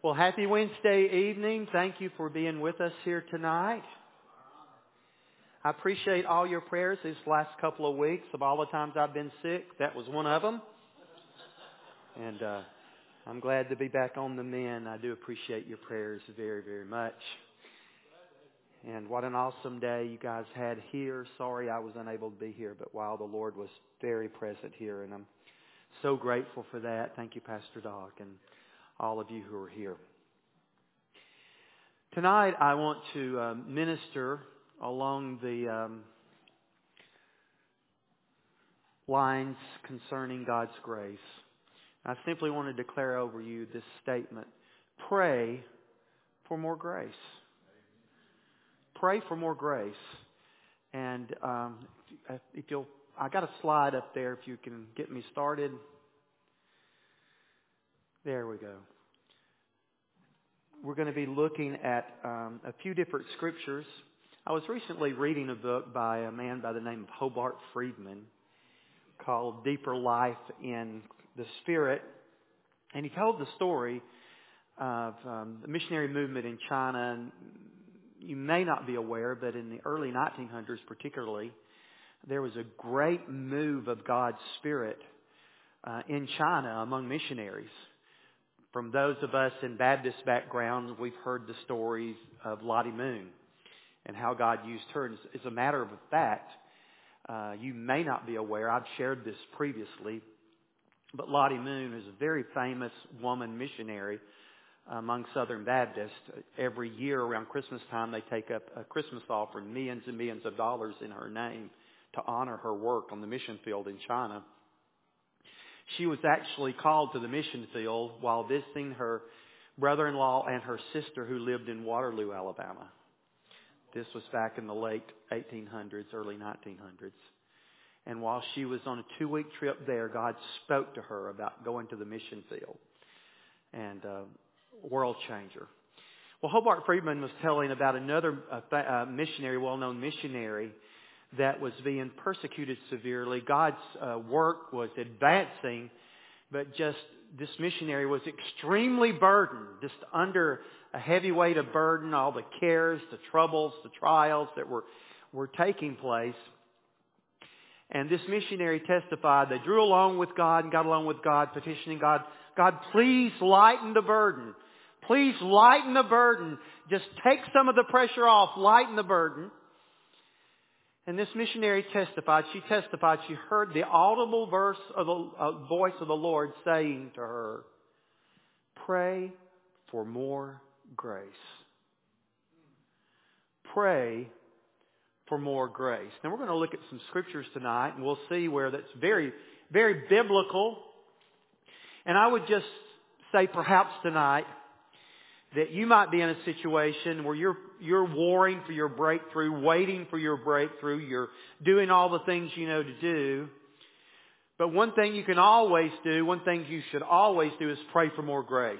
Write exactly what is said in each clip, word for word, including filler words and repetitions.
Well, happy Wednesday evening. Thank you for being with us here tonight. I appreciate all your prayers these last couple of weeks. Of all the times I've been sick, that was one of them. And uh, I'm glad to be back on the mend. I do appreciate your prayers very, very much. And what an awesome day you guys had here. Sorry I was unable to be here, but wow, the Lord was very present here. And I'm so grateful for that. Thank you, Pastor Doc, and all of you who are here. Tonight I want to um, minister along the um, lines concerning God's grace. I simply want to declare over you this statement. Pray for more grace. Pray for more grace. And um, if you'll, I got a slide up there if you can get me started. There we go. We're going to be looking at um, a few different scriptures. I was recently reading a book by a man by the name of Hobart Friedman called Deeper Life in the Spirit. And he told the story of um, the missionary movement in China. And you may not be aware, but in the early nineteen hundreds particularly, there was a great move of God's Spirit uh, in China among missionaries. From those of us in Baptist backgrounds, we've heard the stories of Lottie Moon and how God used her. And as a matter of fact, uh, you may not be aware, I've shared this previously, but Lottie Moon is a very famous woman missionary among Southern Baptists. Every year around Christmas time, they take up a Christmas offering, millions and millions of dollars in her name to honor her work on the mission field in China. She was actually called to the mission field while visiting her brother-in-law and her sister who lived in Waterloo, Alabama. This was back in the late eighteen hundreds, early nineteen hundreds. And while she was on a two-week trip there, God spoke to her about going to the mission field. And uh, world changer. Well, Hobart Friedman was telling about another uh, uh, missionary, well-known missionary, that was being persecuted severely. God's uh, work was advancing, but just this missionary was extremely burdened, just under a heavy weight of burden, all the cares, the troubles, the trials that were, were taking place. And this missionary testified, they drew along with God and got along with God, petitioning God, God, please lighten the burden. Please lighten the burden. Just take some of the pressure off, lighten the burden. And this missionary testified, she testified, she heard the audible verse of the uh, voice of the Lord saying to her, pray for more grace. Pray for more grace. Now we're going to look at some scriptures tonight and we'll see where that's very, very biblical. And I would just say perhaps tonight that you might be in a situation where you're you're warring for your breakthrough, waiting for your breakthrough. You're doing all the things you know to do. But one thing you can always do, one thing you should always do is pray for more grace.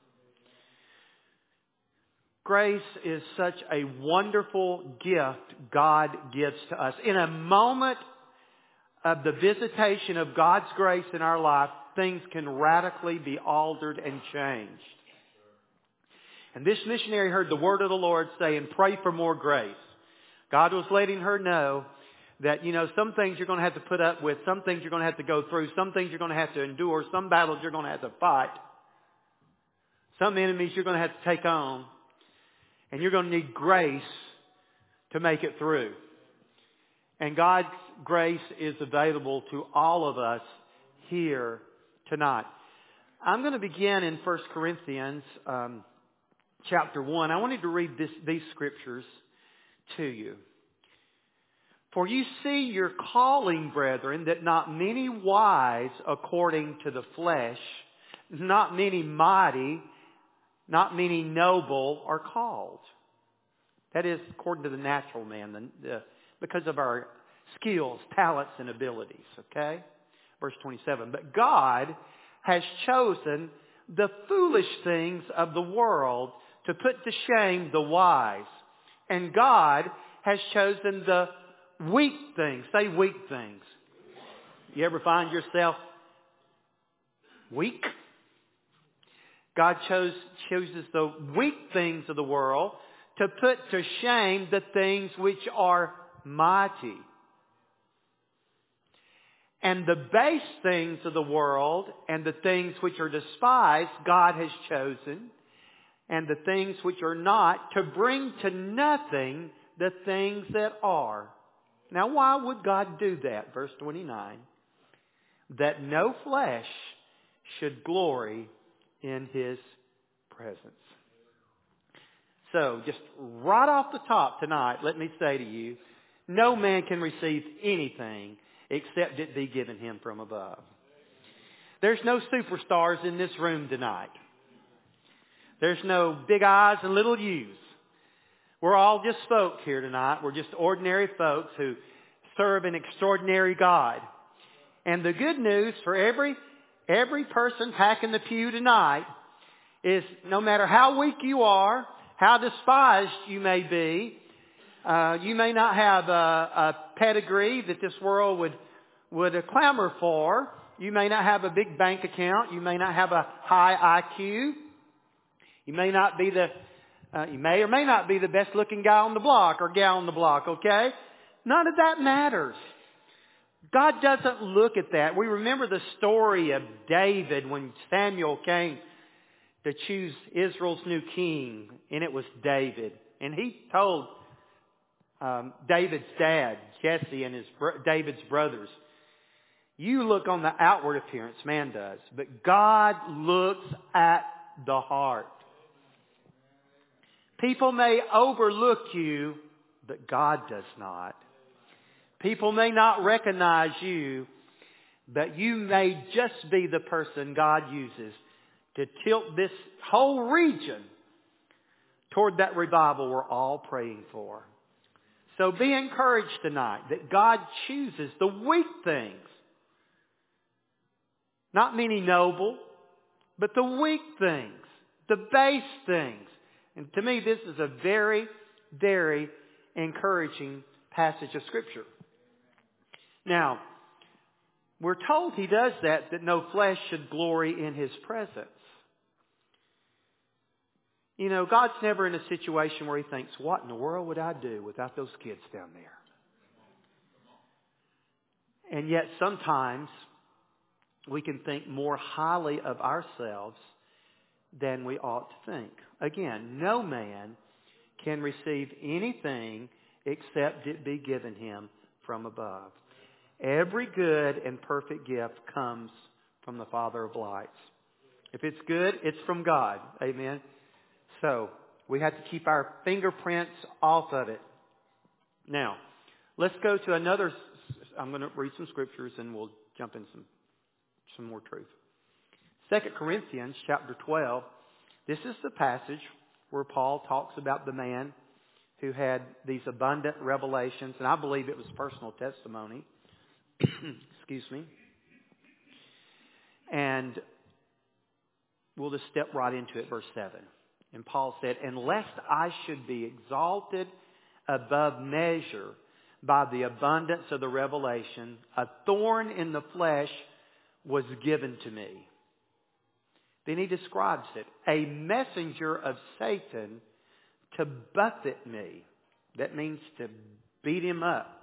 Grace is such a wonderful gift God gives to us. In a moment of the visitation of God's grace in our life, things can radically be altered and changed. And this missionary heard the word of the Lord saying, pray for more grace. God was letting her know that, you know, some things you're going to have to put up with, some things you're going to have to go through, some things you're going to have to endure, some battles you're going to have to fight, some enemies you're going to have to take on, and you're going to need grace to make it through. And God's grace is available to all of us here tonight. I'm going to begin in First Corinthians um, chapter one. I wanted to read this, these scriptures to you. For you see your calling, brethren, that not many wise according to the flesh, not many mighty, not many noble are called. That is according to the natural man, the, the, because of our skills, talents, and abilities. Okay? Verse twenty-seven. But God has chosen the foolish things of the world to put to shame the wise. And God has chosen the weak things. Say weak things. You ever find yourself weak? God chose, chooses the weak things of the world to put to shame the things which are mighty. And the base things of the world and the things which are despised, God has chosen, and the things which are not, to bring to nothing the things that are. Now, why would God do that? Verse twenty-nine. That no flesh should glory in His presence. So, just right off the top tonight, let me say to you, no man can receive anything except it be given him from above. There's no superstars in this room tonight. There's no big eyes and little U's. We're all just folks here tonight. We're just ordinary folks who serve an extraordinary God. And the good news for every every person packing the pew tonight is no matter how weak you are, how despised you may be, uh, you may not have a, a pedigree that this world would would uh, clamor for. You may not have a big bank account. You may not have a high I Q. You may not be the uh, you may or may not be the best looking guy on the block or gal on the block. Okay, none of that matters. God doesn't look at that. We remember the story of David when Samuel came to choose Israel's new king, and it was David. And he told um, David's dad, Jesse, and his bro- David's brothers, you look on the outward appearance, man does, but God looks at the heart. People may overlook you, but God does not. People may not recognize you, but you may just be the person God uses to tilt this whole region toward that revival we're all praying for. So be encouraged tonight that God chooses the weak things. Not many noble, but the weak things, the base things. And to me, this is a very, very encouraging passage of Scripture. Now, we're told He does that, that no flesh should glory in His presence. You know, God's never in a situation where He thinks, what in the world would I do without those kids down there? And yet sometimes we can think more highly of ourselves than we ought to think. Again, no man can receive anything except it be given him from above. Every good and perfect gift comes from the Father of lights. If it's good, it's from God. Amen. So, we have to keep our fingerprints off of it. Now, let's go to another. I'm going to read some scriptures and we'll jump in some, some more truth. Second Corinthians chapter twelve. This is the passage where Paul talks about the man who had these abundant revelations, and I believe it was personal testimony. Excuse me. And we'll just step right into it, verse seven. And Paul said, and lest I should be exalted above measure by the abundance of the revelation, a thorn in the flesh was given to me. Then he describes it, a messenger of Satan to buffet me. That means to beat him up.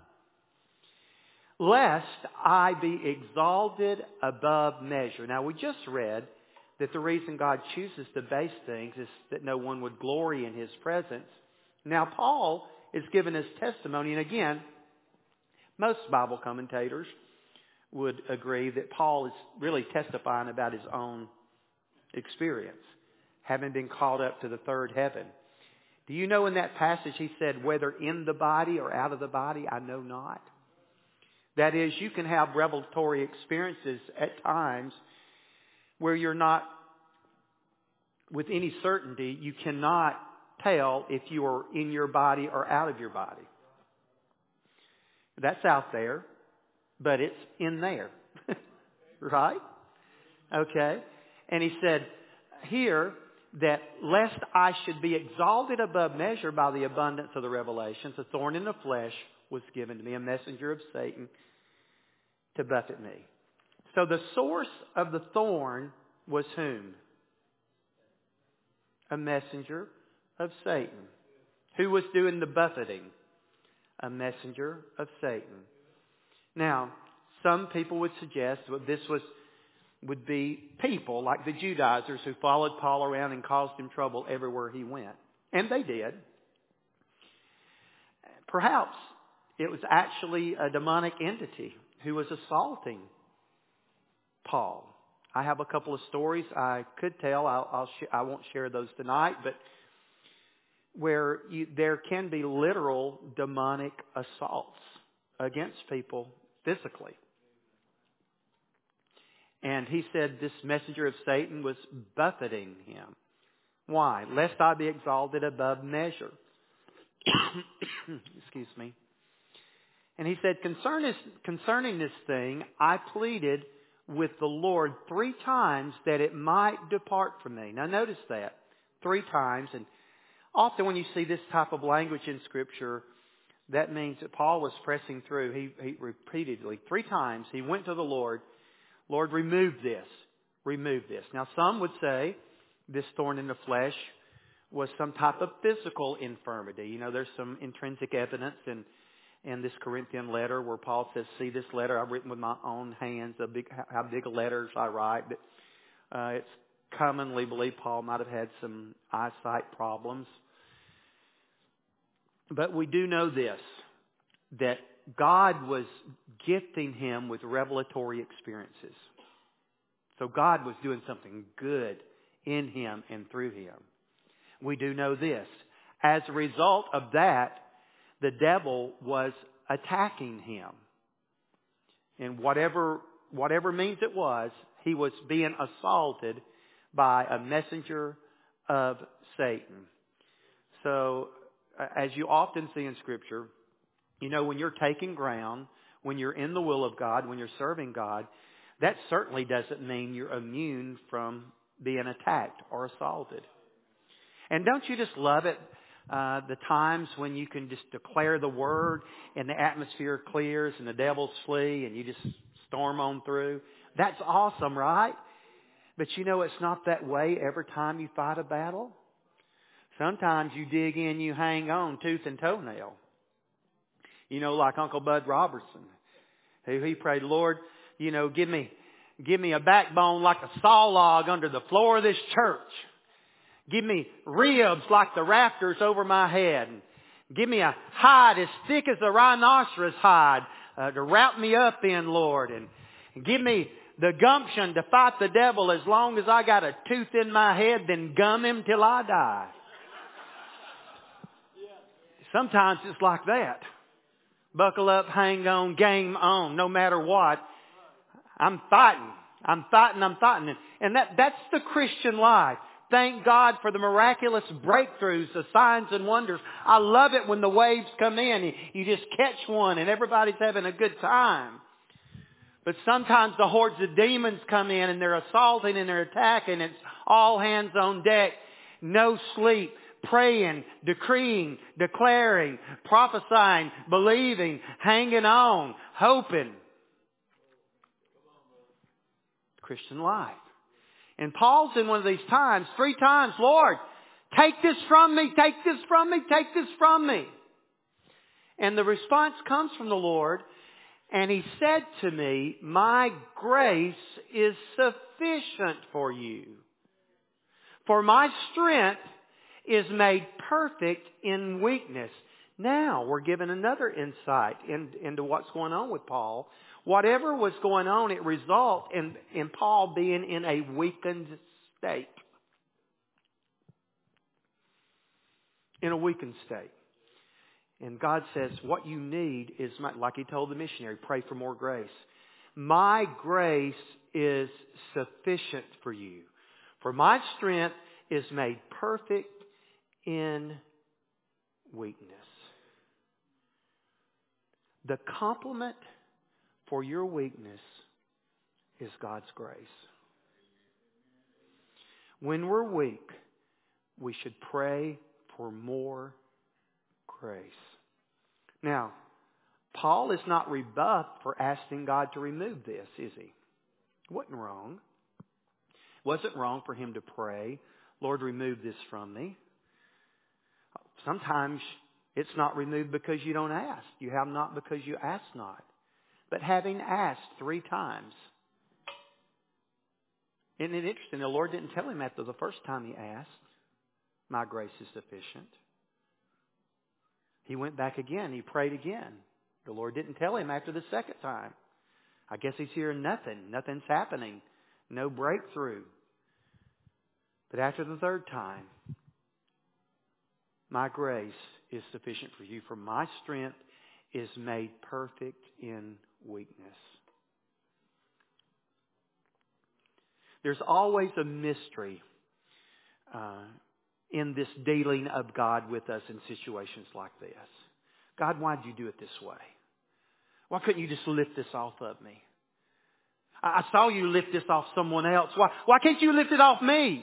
Lest I be exalted above measure. Now, we just read that the reason God chooses the base things is that no one would glory in His presence. Now, Paul is giving his testimony, and again, most Bible commentators would agree that Paul is really testifying about his own experience, having been called up to the third heaven. Do you know in that passage he said, whether in the body or out of the body, I know not. That is, you can have revelatory experiences at times where you're not, with any certainty, you cannot tell if you are in your body or out of your body. That's out there, but it's in there. Right? Okay. And he said here that lest I should be exalted above measure by the abundance of the revelations, a thorn in the flesh was given to me, a messenger of Satan to buffet me. So the source of the thorn was whom? A messenger of Satan. Who was doing the buffeting? A messenger of Satan. Now, some people would suggest that this was would be people like the Judaizers who followed Paul around and caused him trouble everywhere he went. And they did. Perhaps it was actually a demonic entity who was assaulting Paul. I have a couple of stories I could tell. I'll, I'll sh- I won't share those tonight, but where you, there can be literal demonic assaults against people physically. And he said this messenger of Satan was buffeting him. Why? Lest I be exalted above measure. Excuse me. And he said, concerning, concerning this thing, I pleaded with the Lord three times that it might depart from me. Now notice that. Three times. And often when you see this type of language in Scripture, that means that Paul was pressing through. He, he repeatedly, three times, he went to the Lord. Lord, remove this. Remove this. Now some would say this thorn in the flesh was some type of physical infirmity. You know, there's some intrinsic evidence in in this Corinthian letter where Paul says, see this letter I've written with my own hands, a big, how big letters I write. But uh, it's commonly believed Paul might have had some eyesight problems. But we do know this, that God was gifting him with revelatory experiences. So God was doing something good in him and through him. We do know this. As a result of that, the devil was attacking him. And whatever, whatever means it was, he was being assaulted by a messenger of Satan. So, as you often see in Scripture, you know, when you're taking ground, when you're in the will of God, when you're serving God, that certainly doesn't mean you're immune from being attacked or assaulted. And don't you just love it? Uh, the times when you can just declare the word and the atmosphere clears and the devils flee and you just storm on through. That's awesome, right? But you know it's not that way every time you fight a battle. Sometimes you dig in, you hang on tooth and toenail. You know, like Uncle Bud Robertson, who he prayed, Lord, you know, give me, give me a backbone like a saw log under the floor of this church. Give me ribs like the rafters over my head. Give me a hide as thick as a rhinoceros hide uh, to wrap me up in, Lord. And, and give me the gumption to fight the devil as long as I got a tooth in my head, then gum him till I die. Sometimes it's like that. Buckle up, hang on, game on, no matter what. I'm fighting. I'm fighting, I'm fighting. And that, that's the Christian life. Thank God for the miraculous breakthroughs, the signs and wonders. I love it when the waves come in. You just catch one and everybody's having a good time. But sometimes the hordes of demons come in and they're assaulting and they're attacking. It's all hands on deck. No sleep. Praying, decreeing, declaring, prophesying, believing, hanging on, hoping. Christian life. And Paul's in one of these times, three times, Lord, take this from me, take this from me, take this from me. And the response comes from the Lord, and He said to me, my grace is sufficient for you. For my strength is made perfect in weakness. Now we're given another insight in, into what's going on with Paul. Whatever was going on, it resulted in, in Paul being in a weakened state. In a weakened state. And God says, what you need is, my, like He told the missionary, pray for more grace. My grace is sufficient for you. For my strength is made perfect in weakness. The complement for your weakness is God's grace. When we're weak, we should pray for more grace. Now, Paul is not rebuffed for asking God to remove this, is he? Wasn't wrong. Wasn't wrong for him to pray, Lord, remove this from me. Sometimes it's not removed because you don't ask. You have not because you ask not. But having asked three times. Isn't it interesting? The Lord didn't tell him after the first time he asked, my grace is sufficient. He went back again. He prayed again. The Lord didn't tell him after the second time. I guess he's hearing nothing. Nothing's happening. No breakthrough. But after the third time, my grace is sufficient for you, for my strength is made perfect in weakness. There's always a mystery uh, in this dealing of God with us in situations like this. God, why did you do it this way? Why couldn't you just lift this off of me? I saw you lift this off someone else. Why, why can't you lift it off me?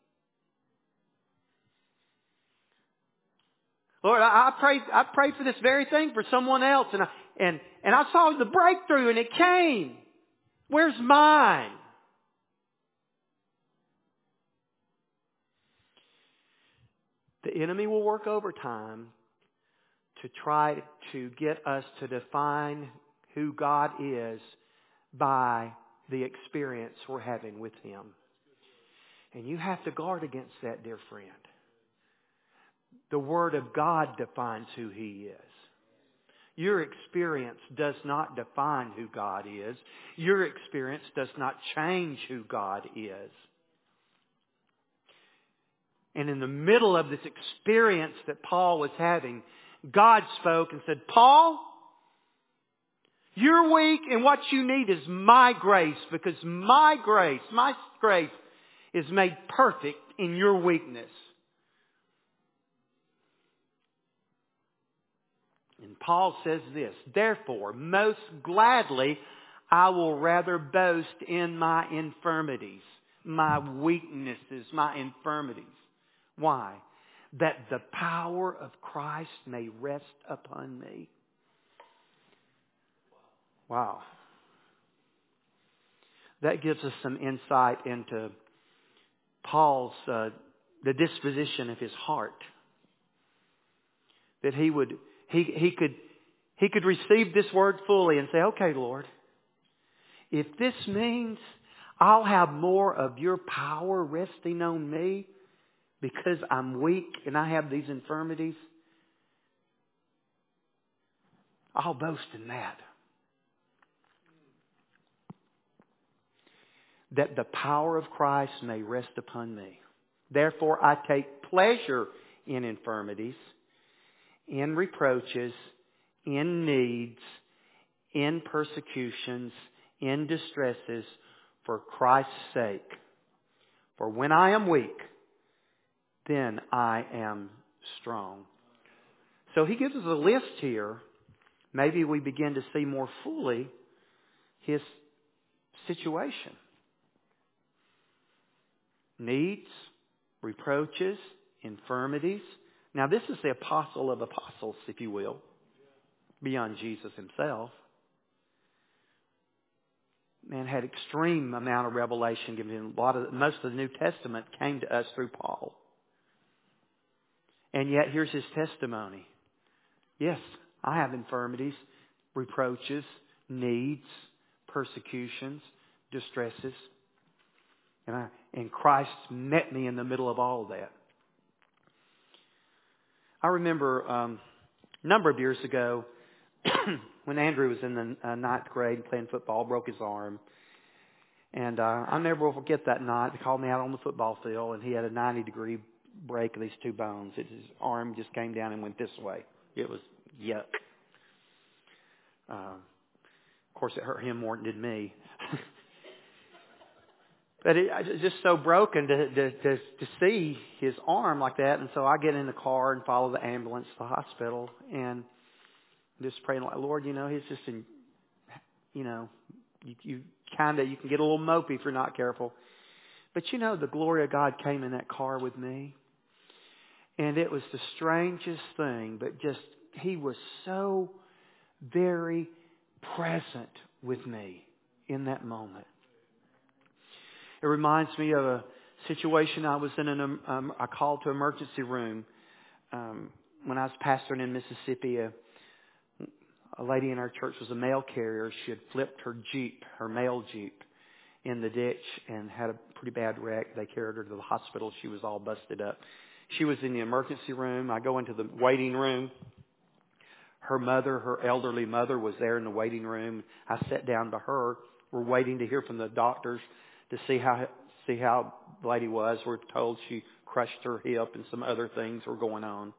Lord, I, I prayed, I prayed for this very thing for someone else, and I, and, and I saw the breakthrough, and it came. Where's mine? The enemy will work overtime to try to get us to define who God is by the experience we're having with Him. And you have to guard against that, dear friend. The Word of God defines who He is. Your experience does not define who God is. Your experience does not change who God is. And in the middle of this experience that Paul was having, God spoke and said, Paul, you're weak and what you need is my grace, because my grace, my grace is made perfect in your weakness. And Paul says this, therefore, most gladly, I will rather boast in my infirmities, my weaknesses, my infirmities. Why? That the power of Christ may rest upon me. Wow. That gives us some insight into Paul's, uh, the disposition of his heart. That he would, he, he could, he could receive this word fully and say, okay, Lord, if this means I'll have more of your power resting on me because I'm weak and I have these infirmities, I'll boast in that. That the power of Christ may rest upon me. Therefore, I take pleasure in infirmities, in reproaches, in needs, in persecutions, in distresses, for Christ's sake. For when I am weak, then I am strong. So he gives us a list here. Maybe we begin to see more fully his situation. Needs, reproaches, infirmities. Now this is the apostle of apostles, if you will, beyond Jesus himself. Man had extreme amount of revelation given him. A lot of most of the New Testament came to us through Paul. And yet here's his testimony. Yes, I have infirmities, reproaches, needs, persecutions, distresses. And, I, and Christ met me in the middle of all of that. I remember um, a number of years ago when Andrew was in the uh, ninth grade playing football, broke his arm. And uh, I'll never will forget that night. They called me out on the football field, and he had a ninety degree break of these two bones. It, his arm just came down and went this way. It was yuck. Uh, of course, it hurt him more than it did me. But it, it's just so broken to, to to to see his arm like that. And so I get in the car and follow the ambulance to the hospital and just praying like, Lord, you know, he's just in, you know, you, you kind of, you can get a little mopey if you're not careful. But you know, the glory of God came in that car with me. And it was the strangest thing, but just, he was so very present with me in that moment. It reminds me of a situation. I was in an um, I called to emergency room um, when I was pastoring in Mississippi. A, a lady in our church was a mail carrier. She had flipped her Jeep, her mail Jeep, in the ditch and had a pretty bad wreck. They carried her to the hospital. She was all busted up. She was in the emergency room. I go into the waiting room. Her mother, her elderly mother, was there in the waiting room. I sat down to her. We're waiting to hear from the doctors to see how see how the lady was. We're told she crushed her hip and some other things were going on.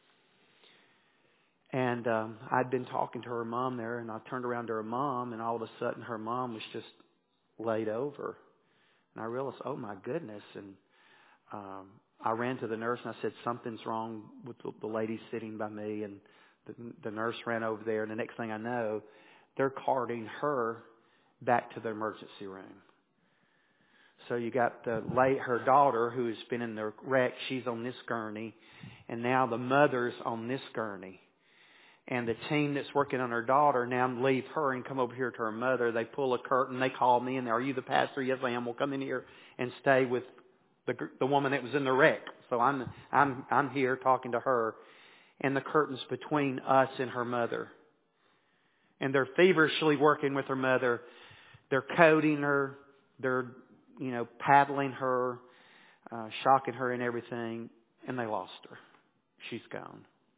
And um, I'd been talking to her mom there, and I turned around to her mom, and all of a sudden her mom was just laid over. And I realized, oh my goodness. And um, I ran to the nurse and I said, something's wrong with the, the lady sitting by me. And the, the nurse ran over there, and the next thing I know, they're carting her back to the emergency room. So you got the late, her daughter who has been in the wreck. She's on this gurney, and now the mother's on this gurney. And the team that's working on her daughter now leave her and come over here to her mother. They pull a curtain. They call me, and are you the pastor? Yes, I am. We'll come in here and stay with the the woman that was in the wreck. So I'm I'm I'm here talking to her, and the curtain's between us and her mother. And they're feverishly working with her mother. They're coating her. They're you know paddling her, uh, shocking her and everything. And they lost her. She's gone.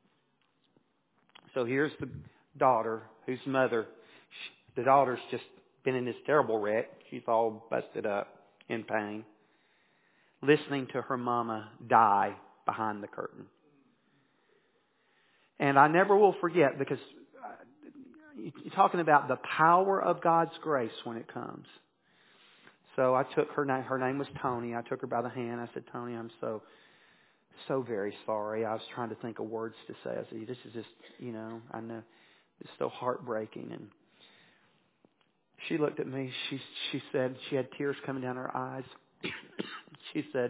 So here's the daughter whose mother, she, the daughter's just been in this terrible wreck. She's all busted up in pain, listening to her mama die behind the curtain. And I never will forget, because you're talking about the power of God's grace when it comes. So I took her name, her name was Tony. I took her by the hand. I said, Tony, I'm so... so very sorry. I was trying to think of words to say. I said, this is just, you know, I know it's so heartbreaking. And she looked at me. She she said, she had tears coming down her eyes. She said,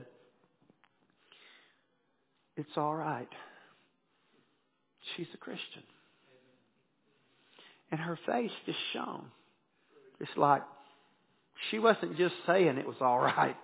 it's all right. She's a Christian. And her face just shone. It's like she wasn't just saying it was all right.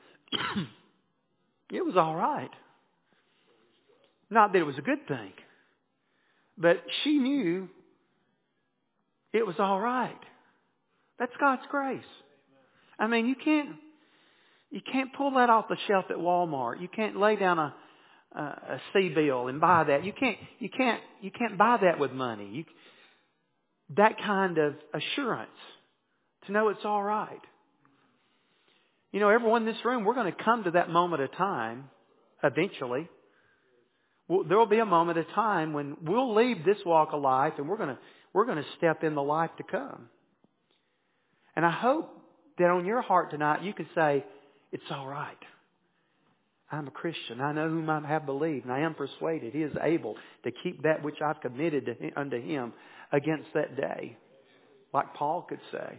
It was all right. Not that it was a good thing, but she knew it was all right. That's God's grace. I mean, you can't you can't pull that off the shelf at Walmart. You can't lay down a a, a C-bill and buy that. You can't you can't you can't buy that with money. You, that kind of assurance to know it's all right. You know, everyone in this room, we're going to come to that moment of time eventually. Well, there will be a moment of time when we'll leave this walk of life, and we're going to we're going to step in the life to come. And I hope that on your heart tonight you can say, it's all right. I'm a Christian. I know whom I have believed, and I am persuaded He is able to keep that which I've committed to him, unto Him against that day, like Paul could say.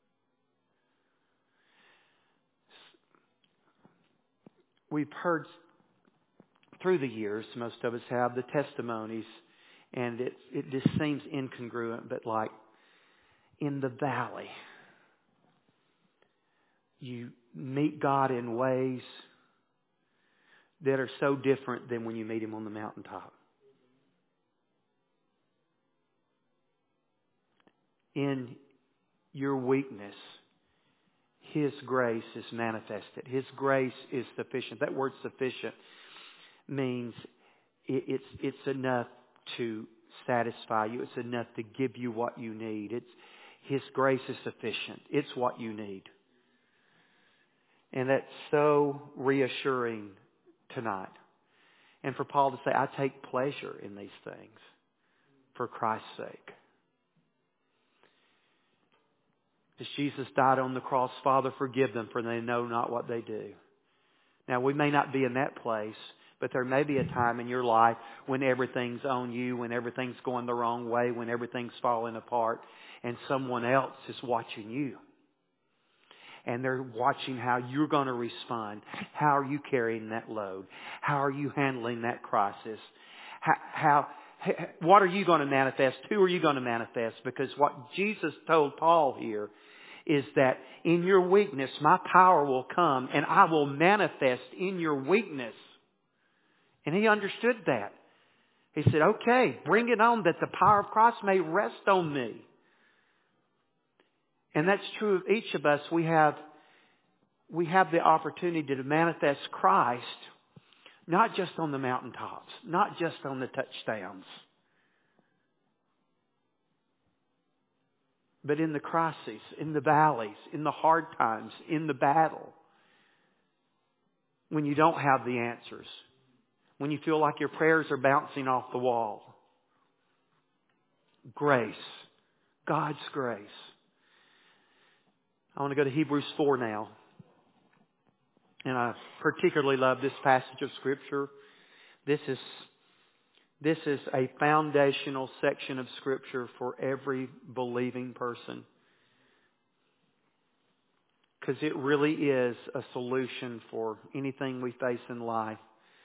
We've heard through the years, most of us have, the testimonies, and it it just seems incongruent, but like in the valley, you meet God in ways that are so different than when you meet Him on the mountaintop. In your weakness, His grace is manifested. His grace is sufficient. That word sufficient means it's it's enough to satisfy you. It's enough to give you what you need. It's His grace is sufficient. It's what you need. And that's so reassuring tonight. And for Paul to say, I take pleasure in these things for Christ's sake. As Jesus died on the cross, Father, forgive them, for they know not what they do. Now, we may not be in that place, but there may be a time in your life when everything's on you, when everything's going the wrong way, when everything's falling apart, and someone else is watching you. And they're watching how you're going to respond. How are you carrying that load? How are you handling that crisis? How, how what are you going to manifest? Who are you going to manifest? Because what Jesus told Paul here is that in your weakness, my power will come and I will manifest in your weakness. And he understood that. He said, okay, bring it on that the power of Christ may rest on me. And that's true of each of us. We have, we have the opportunity to manifest Christ, not just on the mountaintops, not just on the touchdowns, but in the crises, in the valleys, in the hard times, in the battle. When you don't have the answers. When you feel like your prayers are bouncing off the wall. Grace. God's grace. I want to go to Hebrews four now. And I particularly love this passage of Scripture. This is, this is a foundational section of Scripture for every believing person. Because it really is a solution for anything we face in life.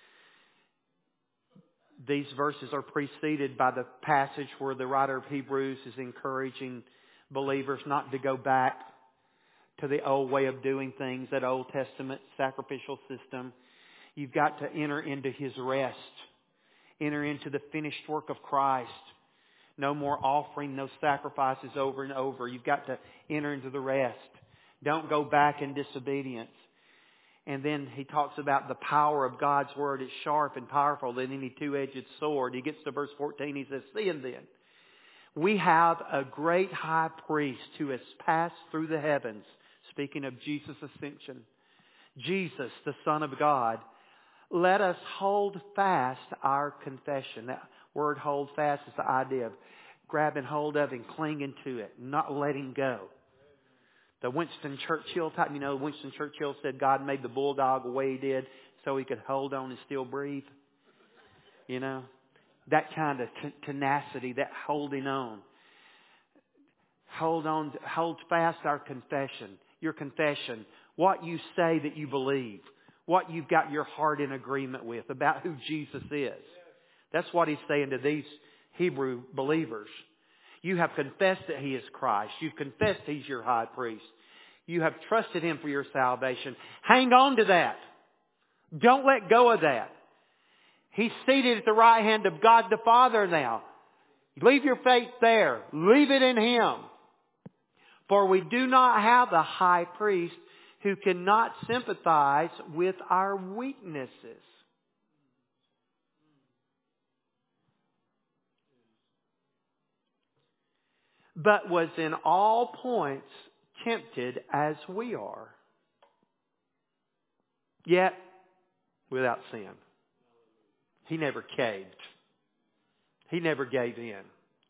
These verses are preceded by the passage where the writer of Hebrews is encouraging believers not to go back to the old way of doing things, that Old Testament sacrificial system. You've got to enter into His rest. Enter into the finished work of Christ. No more offering those sacrifices over and over. You've got to enter into the rest. Don't go back in disobedience. And then he talks about the power of God's Word. It's sharp and powerful than any two-edged sword. He gets to verse fourteen. He says, seeing then, we have a great high priest who has passed through the heavens. Speaking of Jesus' ascension. Jesus, the Son of God. Let us hold fast our confession. That word hold fast is the idea of grabbing hold of and clinging to it. Not letting go. The Winston Churchill type, you know, Winston Churchill said God made the bulldog the way He did so he could hold on and still breathe. You know, that kind of t- tenacity, that holding on. Hold on, hold fast our confession, your confession, what you say that you believe, what you've got your heart in agreement with about who Jesus is. That's what he's saying to these Hebrew believers. You have confessed that He is Christ. You've confessed He's your high priest. You have trusted Him for your salvation. Hang on to that. Don't let go of that. He's seated at the right hand of God the Father now. Leave your faith there. Leave it in Him. For we do not have a high priest who cannot sympathize with our weaknesses. But was in all points tempted as we are, yet without sin. He never caved. He never gave in.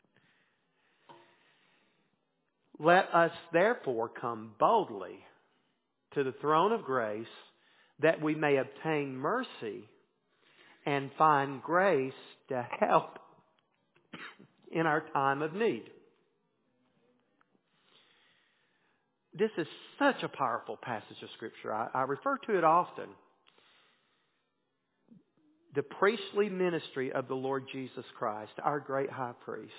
Let us therefore come boldly to the throne of grace that we may obtain mercy and find grace to help in our time of need. This is such a powerful passage of Scripture. I, I refer to it often. The priestly ministry of the Lord Jesus Christ, our great high priest.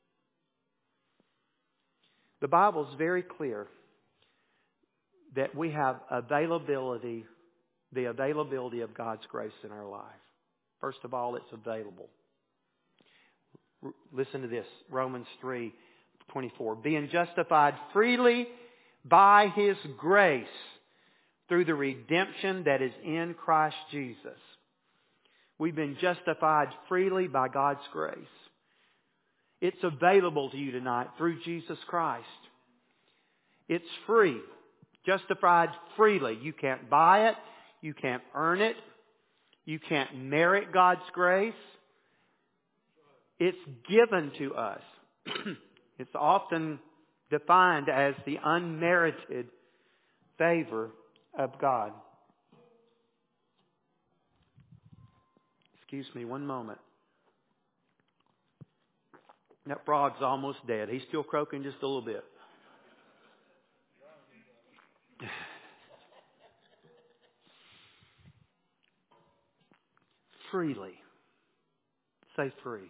The Bible is very clear that we have availability, the availability of God's grace in our life. First of all, it's available. R- listen to this, Romans three twenty-four. Being justified freely by His grace through the redemption that is in Christ Jesus. We've been justified freely by God's grace. It's available to you tonight through Jesus Christ. It's free. Justified freely. You can't buy it. You can't earn it. You can't merit God's grace. It's given to us. It's often defined as the unmerited favor of God. Excuse me one moment. That frog's almost dead. He's still croaking just a little bit. Freely. Say free.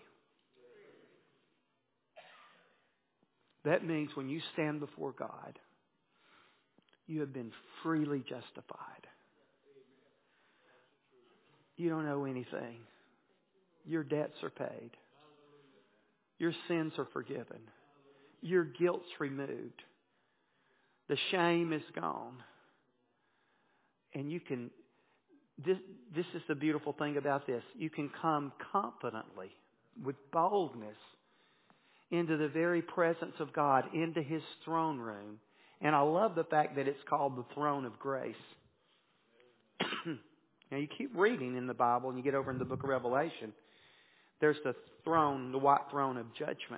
That means when you stand before God, You have been freely justified. You don't owe anything. Your debts are paid. Your sins are forgiven. Your guilt's removed. The shame is gone. And you can, this, this is the beautiful thing about this. You can come confidently, with boldness, into the very presence of God, into His throne room. And I love the fact that it's called the throne of grace. Now you keep reading in the Bible and you get over in the book of Revelation. There's the throne, the white throne of judgment.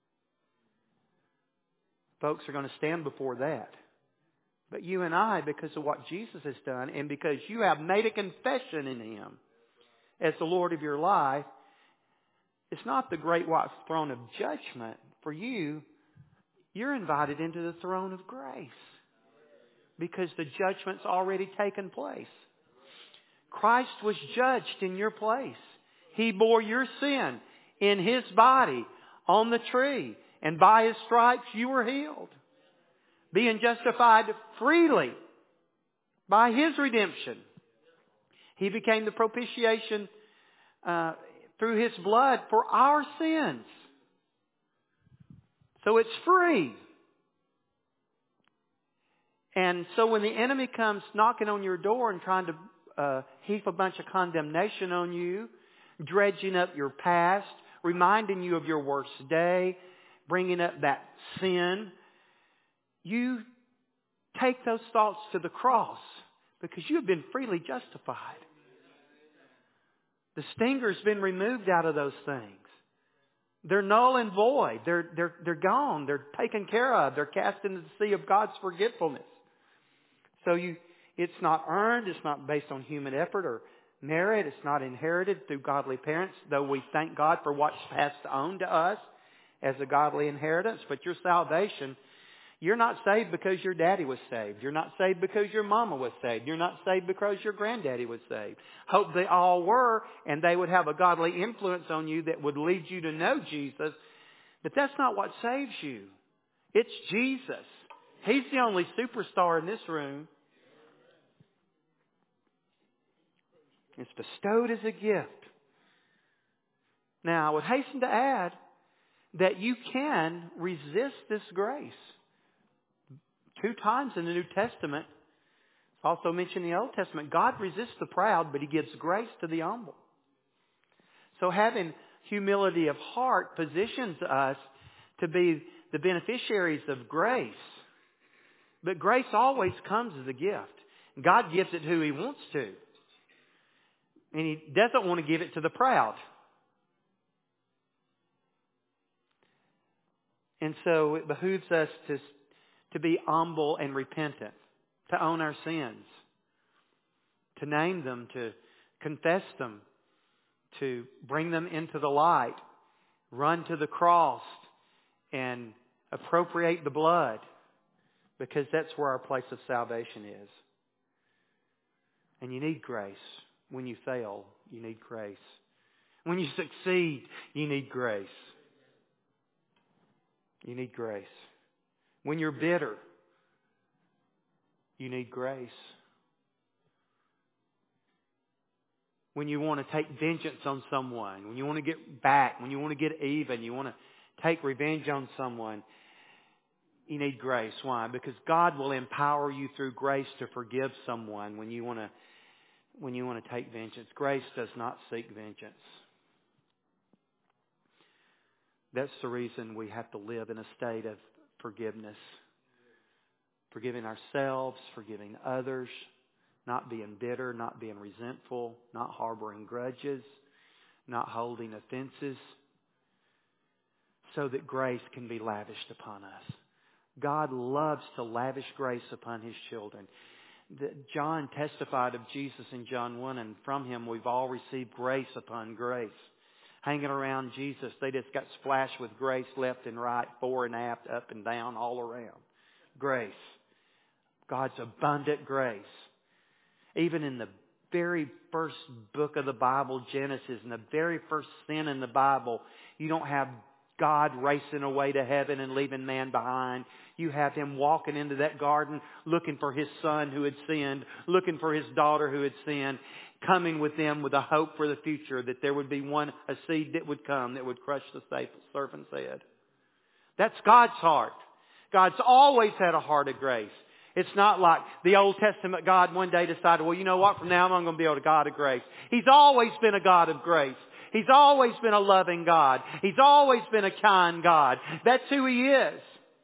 Folks are going to stand before that. But you and I, because of what Jesus has done, and because you have made a confession in Him as the Lord of your life, it's not the great white throne of judgment. For you, you're invited into the throne of grace. Because the judgment's already taken place. Christ was judged in your place. He bore your sin in His body on the tree. And by His stripes you were healed. Being justified freely by His redemption. He became the propitiation uh, through His blood for our sins. So it's free. And so when the enemy comes knocking on your door and trying to uh, heap a bunch of condemnation on you, dredging up your past, reminding you of your worst day, bringing up that sin, you take those thoughts to the cross because you have been freely justified. The stinger's been removed out of those things. They're null and void. They're, they're, they're gone. They're taken care of. They're cast into the sea of God's forgetfulness. So you, it's not earned. It's not based on human effort or merit. It's not inherited through godly parents, though we thank God for what's passed on to us as a godly inheritance. But your salvation, you're not saved because your daddy was saved. You're not saved because your mama was saved. You're not saved because your granddaddy was saved. Hope they all were, and they would have a godly influence on you that would lead you to know Jesus. But that's not what saves you. It's Jesus. He's the only superstar in this room. It's bestowed as a gift. Now, I would hasten to add that you can resist this grace. Two times in the New Testament, it's also mentioned in the Old Testament, God resists the proud, but He gives grace to the humble. So having humility of heart positions us to be the beneficiaries of grace. But grace always comes as a gift. God gives it to who He wants to. And He doesn't want to give it to the proud. And so it behooves us to, to be humble and repentant, to own our sins, to name them, to confess them, to bring them into the light, run to the cross, and appropriate the blood, because that's where our place of salvation is. And you need grace. When you fail, you need grace. When you succeed, you need grace. You need grace. When you're bitter, you need grace. When you want to take vengeance on someone, when you want to get back, when you want to get even, you want to take revenge on someone, you need grace. Why? Because God will empower you through grace to forgive someone when you want to when you want to take vengeance. Grace does not seek vengeance. That's the reason we have to live in a state of forgiveness. Forgiving ourselves, forgiving others, not being bitter, not being resentful, not harboring grudges, not holding offenses, so that grace can be lavished upon us. God loves to lavish grace upon His children. John testified of Jesus in John one, and from Him we've all received grace upon grace. Hanging around Jesus, they just got splashed with grace left and right, fore and aft, up and down, all around. Grace. God's abundant grace. Even in the very first book of the Bible, Genesis, in the very first sin in the Bible, you don't have God racing away to heaven and leaving man behind. You have Him walking into that garden, looking for His son who had sinned, looking for His daughter who had sinned, coming with them with a hope for the future, that there would be one, a seed that would come that would crush the serpent's head. That's God's heart. God's always had a heart of grace. It's not like the Old Testament God one day decided, well, you know what, from now on I'm going to be a God of grace. He's always been a God of grace. He's always been a loving God. He's always been a kind God. That's who He is.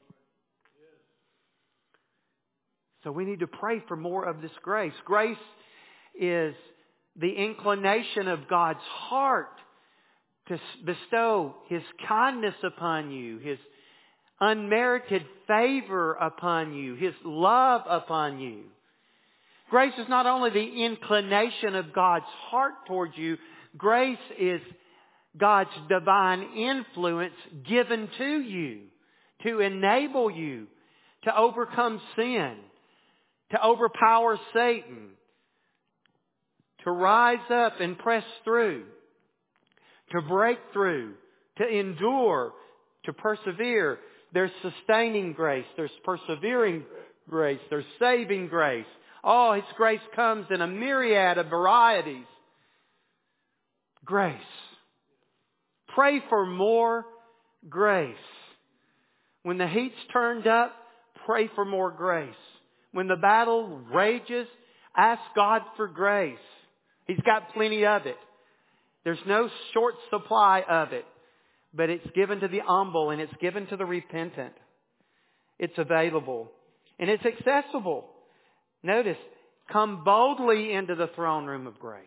So we need to pray for more of this grace. Grace is the inclination of God's heart to bestow His kindness upon you, His unmerited favor upon you, His love upon you. Grace is not only the inclination of God's heart towards you, grace is God's divine influence given to you to enable you to overcome sin, to overpower Satan, to rise up and press through, to break through, to endure, to persevere. There's sustaining grace. There's persevering grace. There's saving grace. Oh, His grace comes in a myriad of varieties. Grace. Pray for more grace. When the heat's turned up, pray for more grace. When the battle rages, ask God for grace. He's got plenty of it. There's no short supply of it. But it's given to the humble and it's given to the repentant. It's available. And it's accessible. Notice, come boldly into the throne room of grace.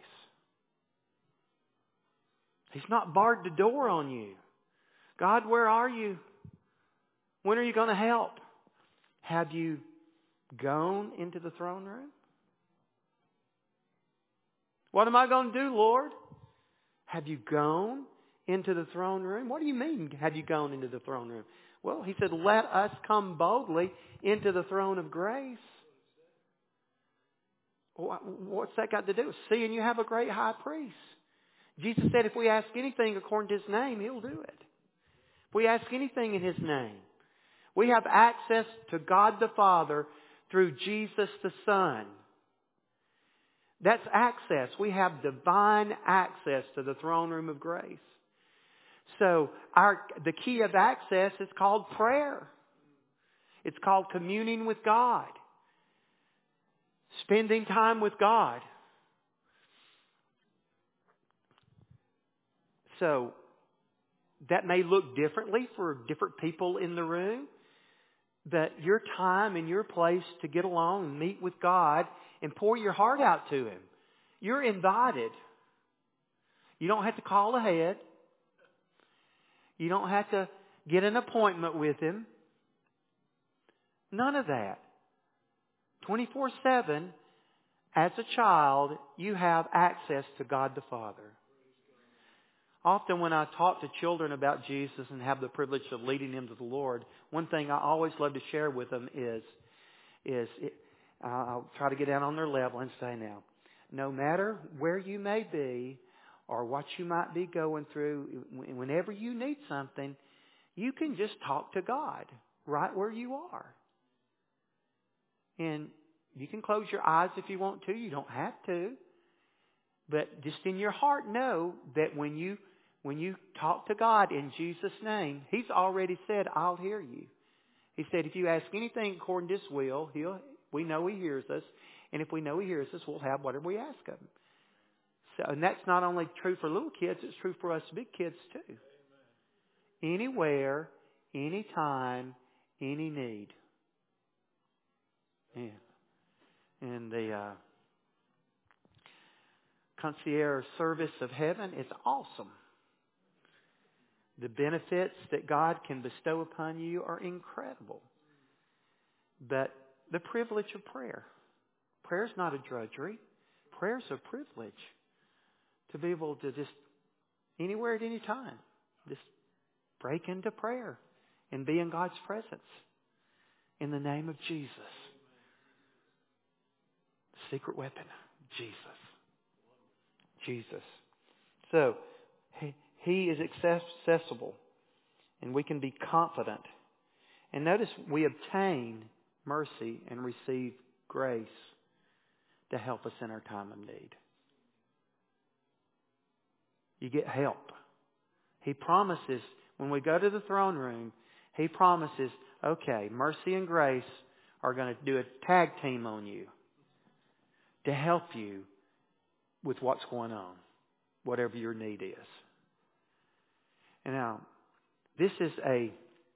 He's not barred the door on you. God, where are you? When are you going to help? Have you gone into the throne room? What am I going to do, Lord? Have you gone into the throne room? What do you mean, have you gone into the throne room? Well, He said, let us come boldly into the throne of grace. What's that got to do with seeing you have a great high priest? Jesus said if we ask anything according to His name, He'll do it. If we ask anything in His name, we have access to God the Father through Jesus the Son. That's access. We have divine access to the throne room of grace. So our the key of access is called prayer. It's called communing with God. Spending time with God. So that may look differently for different people in the room. But your time and your place to get along and meet with God and pour your heart out to Him. You're invited. You don't have to call ahead. You don't have to get an appointment with Him. None of that. twenty-four seven, as a child, you have access to God the Father. Often when I talk to children about Jesus and have the privilege of leading them to the Lord, one thing I always love to share with them is, is it, I'll try to get down on their level and say now, no matter where you may be or what you might be going through, whenever you need something, you can just talk to God right where you are. And you can close your eyes if you want to. You don't have to. But just in your heart know that when you when you talk to God in Jesus' name, He's already said, I'll hear you. He said, if you ask anything according to His will, He'll we know He hears us. And if we know He hears us, we'll have whatever we ask of Him. So, and that's not only true for little kids, it's true for us big kids too. Amen. Anywhere, anytime, any need. Yeah. And the uh, concierge service of heaven is awesome. The benefits that God can bestow upon you are incredible. But the privilege of prayer. Prayer is not a drudgery. Prayer is a privilege. To be able to just, anywhere at any time, just break into prayer and be in God's presence. In the name of Jesus. Secret weapon, Jesus. Jesus. So, he, he is accessible. And we can be confident. And notice we obtain mercy and receive grace to help us in our time of need. You get help. He promises, when we go to the throne room, He promises, okay, mercy and grace are going to do a tag team on you to help you with what's going on, whatever your need is. And now, this is a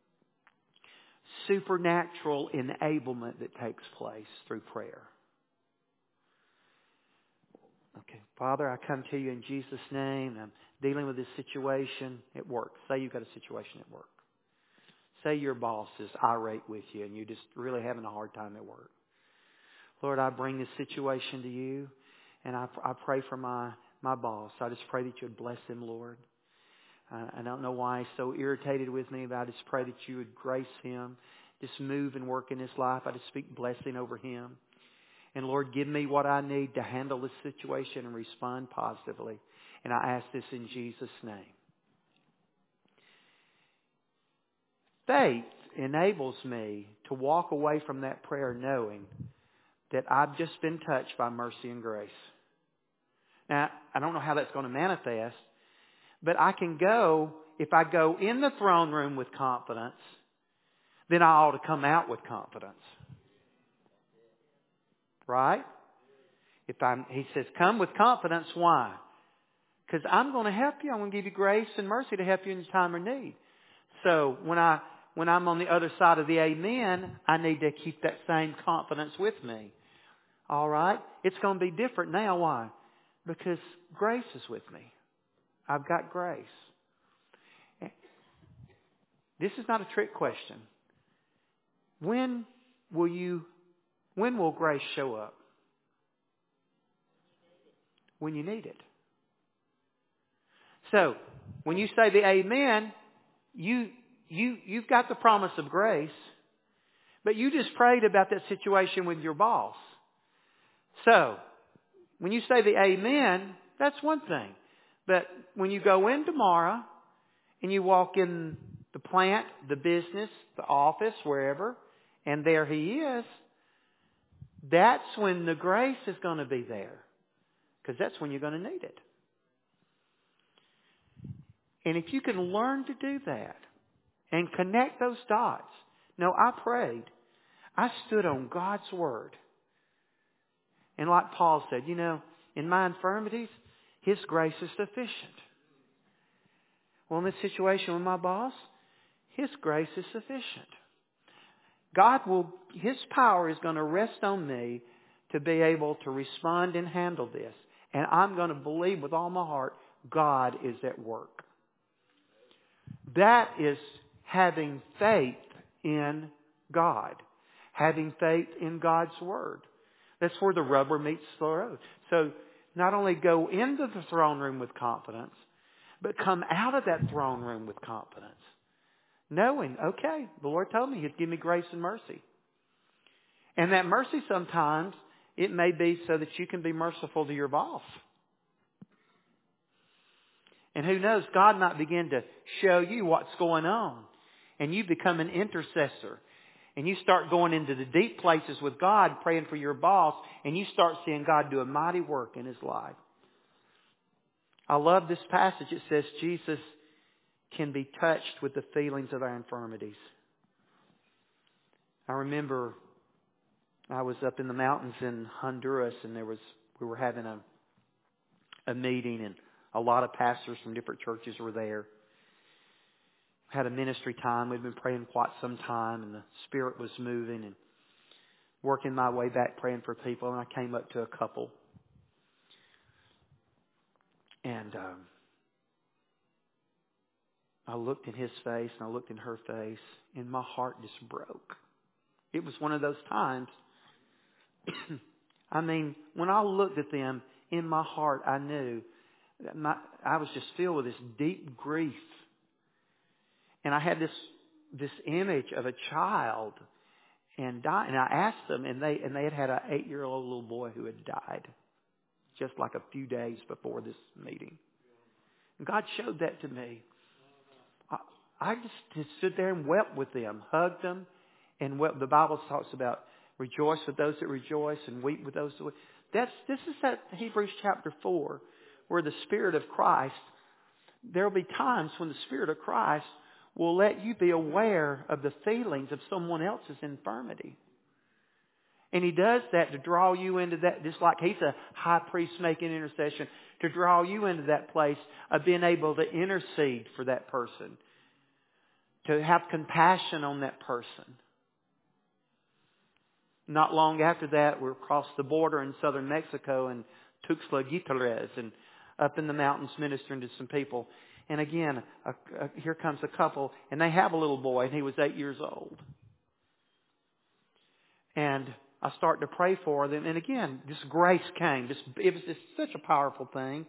supernatural enablement that takes place through prayer. Okay, Father, I come to you in Jesus' name. I'm dealing with this situation at work. Say you've got a situation at work. Say your boss is irate with you and you're just really having a hard time at work. Lord, I bring this situation to you, and I, I pray for my, my boss. I just pray that you would bless him, Lord. Uh, I don't know why he's so irritated with me, but I just pray that you would grace him. Just move and work in his life. I just speak blessing over him. And Lord, give me what I need to handle this situation and respond positively. And I ask this in Jesus' name. Faith enables me to walk away from that prayer knowing that I've just been touched by mercy and grace. Now, I don't know how that's going to manifest, but I can go, if I go in the throne room with confidence, then I ought to come out with confidence. Right? If I'm, he says, come with confidence. Why? Because I'm going to help you. I'm going to give you grace and mercy to help you in your time of need. So when I when I'm on the other side of the amen, I need to keep that same confidence with me. All right? It's going to be different now. Why? Because grace is with me. I've got grace. This is not a trick question. When will you, when will grace show up? When you need it. So, when you say the amen, you, you, you've got the promise of grace, but you just prayed about that situation with your boss. So, when you say the amen, that's one thing. But when you go in tomorrow and you walk in the plant, the business, the office, wherever, and there he is, that's when the grace is going to be there. Because that's when you're going to need it. And if you can learn to do that and connect those dots. No, I prayed. I stood on God's Word. And like Paul said, you know, in my infirmities, His grace is sufficient. Well, in this situation with my boss, His grace is sufficient. God will, His power is going to rest on me to be able to respond and handle this. And I'm going to believe with all my heart, God is at work. That is having faith in God. Having faith in God's Word. That's where the rubber meets the road. So not only go into the throne room with confidence, but come out of that throne room with confidence. Knowing, okay, the Lord told me He'd give me grace and mercy. And that mercy sometimes, it may be so that you can be merciful to your boss. And who knows, God might begin to show you what's going on. And you become an intercessor. And you start going into the deep places with God, praying for your boss. And you start seeing God do a mighty work in his life. I love this passage. It says Jesus can be touched with the feelings of our infirmities. I remember I was up in the mountains in Honduras, and there was we were having a a meeting, and a lot of pastors from different churches were there. Had a ministry time. We'd been praying quite some time, and the Spirit was moving, and working my way back praying for people. And I came up to a couple, and um, I looked in his face, and I looked in her face, and my heart just broke. It was one of those times. I mean, when I looked at them, in my heart, I knew that my, I was just filled with this deep grief. And I had this this image of a child and die, and I asked them, and they and they had had an eight-year-old little boy who had died just like a few days before this meeting. And God showed that to me. I, I just, just stood there and wept with them, hugged them, and wept. The Bible talks about rejoice with those that rejoice and weep with those that weep. That's, this is that Hebrews chapter four, where the Spirit of Christ, there will be times when the Spirit of Christ will let you be aware of the feelings of someone else's infirmity. And He does that to draw you into that, just like He's a high priest making intercession, to draw you into that place of being able to intercede for that person, to have compassion on that person. Not long after that, we crossed the border in southern Mexico in Tuxtla Gutiérrez and up in the mountains ministering to some people. And again, a, a, here comes a couple, and they have a little boy, and he was eight years old. And I started to pray for them, and again, this grace came. Just, it was just such a powerful thing.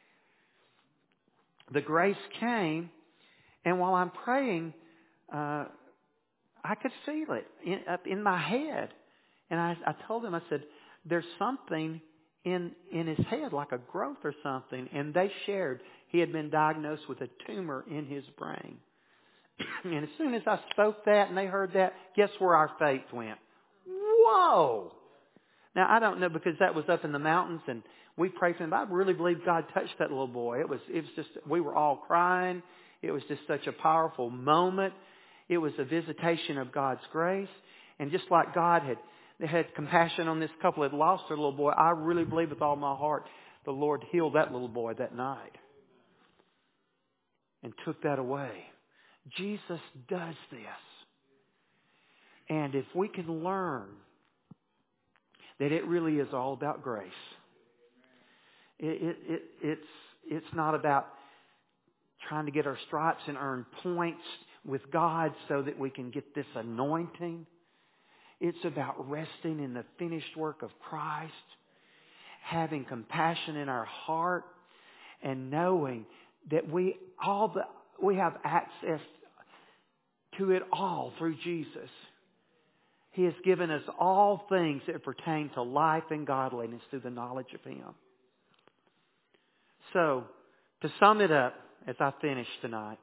The grace came, and while I'm praying, uh, I could feel it in, up in my head. And I, I told them, I said, there's something in in his head, like a growth or something. And they shared he had been diagnosed with a tumor in his brain. And as soon as I spoke that and they heard that, guess where our faith went? Whoa! Now, I don't know, because that was up in the mountains and we prayed for him. I really believe God touched that little boy. It was, it was just, we were all crying. It was just such a powerful moment. It was a visitation of God's grace. And just like God had They had compassion on this couple that lost their little boy, I really believe with all my heart the Lord healed that little boy that night and took that away. Jesus does this. And if we can learn that it really is all about grace, it, it, it, it's, it's not about trying to get our stripes and earn points with God so that we can get this anointing. It's about resting in the finished work of Christ, having compassion in our heart, and knowing that we all the, we have access to it all through Jesus. He has given us all things that pertain to life and godliness through the knowledge of Him. So, to sum it up as I finish tonight,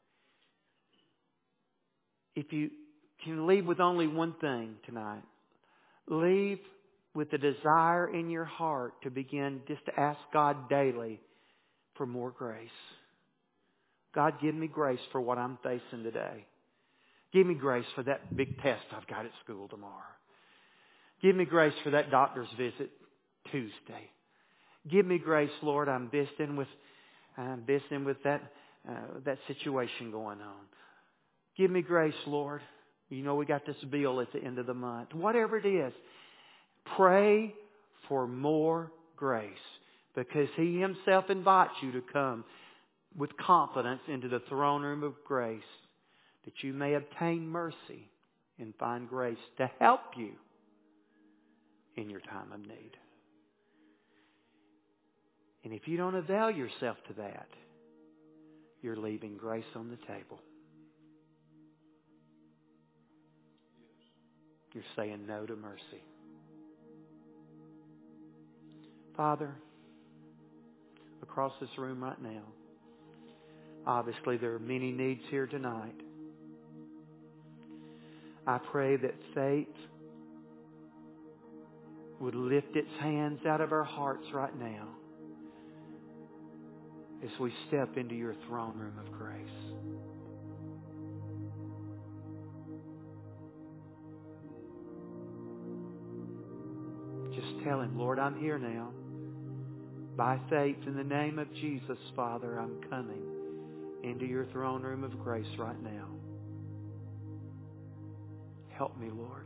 if you can leave with only one thing tonight, leave with the desire in your heart to begin just to ask God daily for more grace. God, give me grace for what I'm facing today. Give me grace for that big test I've got at school tomorrow. Give me grace for that doctor's visit Tuesday. Give me grace, Lord, I'm visiting with, I'm visiting with that, uh, that situation going on. Give me grace, Lord. You know we got this bill at the end of the month. Whatever it is, pray for more grace, because He Himself invites you to come with confidence into the throne room of grace, that you may obtain mercy and find grace to help you in your time of need. And if you don't avail yourself to that, you're leaving grace on the table. You're saying no to mercy. Father, across this room right now, obviously there are many needs here tonight. I pray that faith would lift its hands out of our hearts right now as we step into your throne room of grace. Just tell Him, Lord, I'm here now. By faith in the name of Jesus, Father, I'm coming into your throne room of grace right now. Help me, Lord.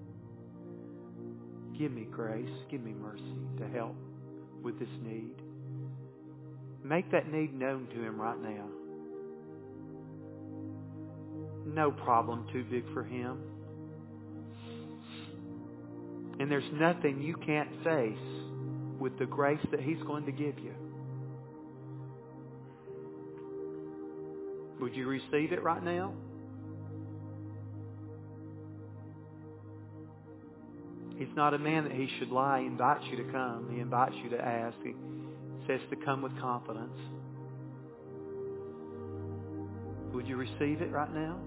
Give me grace, give me mercy to help with this need. Make that need known to Him right now. No problem too big for Him. And there's nothing you can't face with the grace that He's going to give you. Would you receive it right now? He's not a man that He should lie. He invites you to come. He invites you to ask. He says to come with confidence. Would you receive it right now?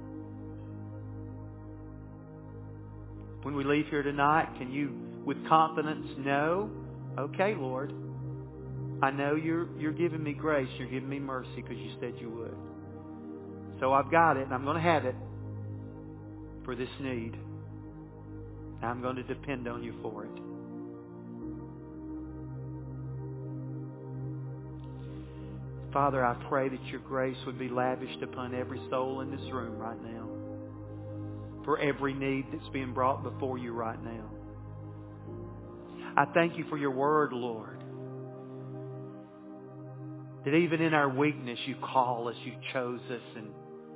When we leave here tonight, can you, with confidence, know, okay, Lord, I know you're you're giving me grace, you're giving me mercy because you said you would. So I've got it, and I'm going to have it for this need. And I'm going to depend on you for it. Father, I pray that your grace would be lavished upon every soul in this room right now. For every need that's being brought before you right now. I thank you for your word, Lord. That even in our weakness, you call us, you chose us. And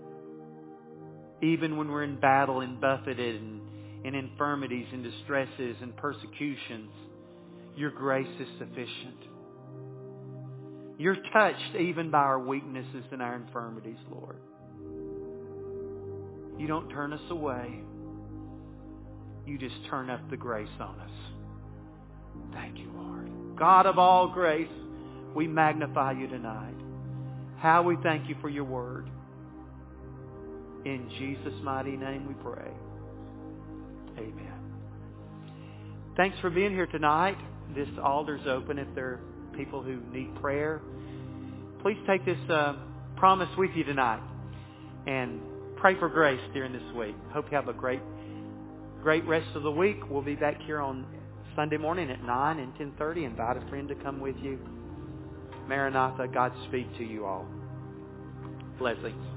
even when we're in battle and buffeted and in infirmities and distresses and persecutions, your grace is sufficient. You're touched even by our weaknesses and our infirmities, Lord. You don't turn us away. You just turn up the grace on us. Thank you, Lord. God of all grace, we magnify you tonight. How we thank you for your word. In Jesus' mighty name we pray. Amen. Thanks for being here tonight. This altar's open if there are people who need prayer. Please take this uh, promise with you tonight and pray for grace during this week. Hope you have a great, great rest of the week. We'll be back here on Sunday morning at nine and ten thirty. Invite a friend to come with you. Maranatha, Godspeed to you all. Leslie.